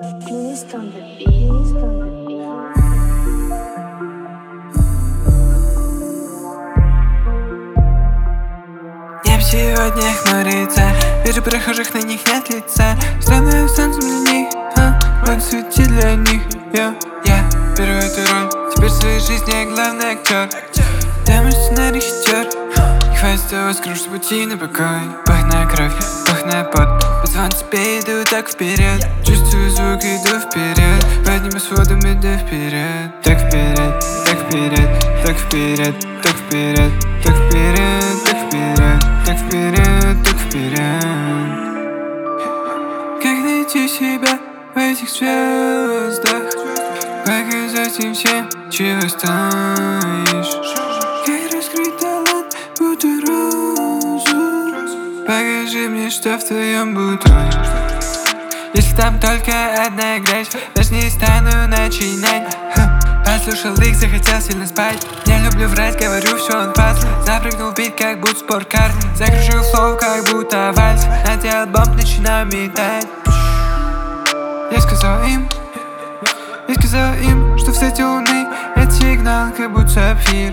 Twist on the beat. Twist on the beat. Небо сегодня хмурится, вижу прохожих, на них нет лица. Странное солнце для них, буду светить для них. Я беру эту роль, теперь в своей жизни я главный актер. Я мой сценарий хитер, не хватит того скру, чтобы уйти на покой. Пахнет кровь, пахнет пот, позвон тебе, иду так вперед. Чувствую звук, иду вперед, подниму сводом, иду вперед. Так вперед, так вперед, так вперед, так вперед, так вперед, так вперед, так вперед, так вперед. Как найти себя в этих звездах? Показать им всем, чего стоишь. Как раскрыть талант, будто розу. Покажи мне, что в твоем бутоне. Если там только одна грязь, даже не стану начинать. Послушал их, захотел сильно спать. Не люблю врать, говорю все он пас. Запрыгнул в бит, как будто спорткар. Закружил слов, как будто вальс. Надел бомб, начинаю метать. Я сказал им, что в свете луны это сигнал, как будто сапфир.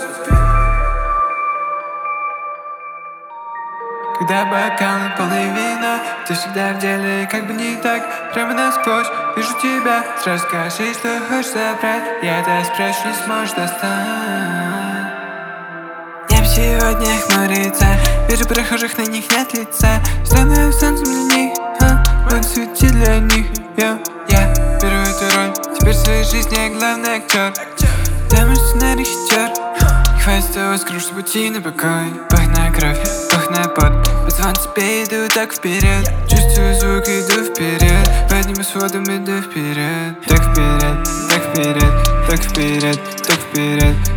Когда бокал наполовина, ты всегда в деле, как бы не так. Прямо насквозь, вижу тебя. Сразу скажи, что хочешь забрать. Я это спрошу, не сможешь достать. Небо сегодня хмурится, вижу прохожих, на них нет лица. Странное солнце для них, буду светить для них. Я беру эту роль, теперь в своей жизни я главный актер. Я мой сценарий хитер, не хватит того скру, чтобы уйти на покой. Пахнет кровь, пахнет пот, позвон тебе, иду так вперед. Чувствую звук, иду вперед, подниму сводом, иду вперед. Так вперед, так вперед, так вперед, так вперед,